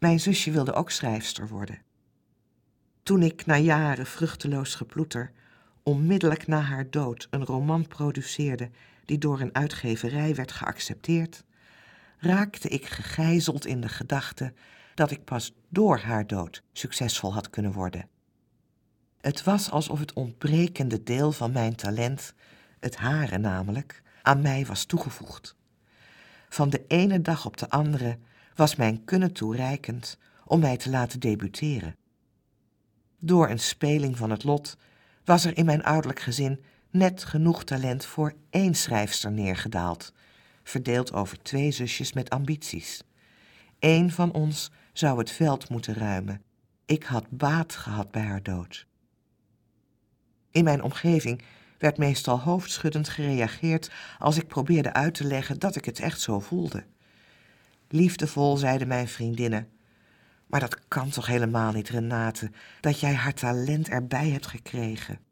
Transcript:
Mijn zusje wilde ook schrijfster worden. Toen ik na jaren vruchteloos geploeter onmiddellijk na haar dood een roman produceerde die door een uitgeverij werd geaccepteerd, raakte ik gegijzeld in de gedachte dat ik pas door haar dood succesvol had kunnen worden. Het was alsof het ontbrekende deel van mijn talent, het hare namelijk, aan mij was toegevoegd. Van de ene dag op de andere was mijn kunnen toereikend om mij te laten debuteren. Door een speling van het lot was er in mijn ouderlijk gezin net genoeg talent voor 1 schrijfster neergedaald, verdeeld over 2 zusjes met ambities. 1 van ons zou het veld moeten ruimen. Ik had baat gehad bij haar dood. In mijn omgeving werd meestal hoofdschuddend gereageerd als ik probeerde uit te leggen dat ik het echt zo voelde. Liefdevol zeiden mijn vriendinnen: "Maar dat kan toch helemaal niet, Renate, dat jij haar talent erbij hebt gekregen?"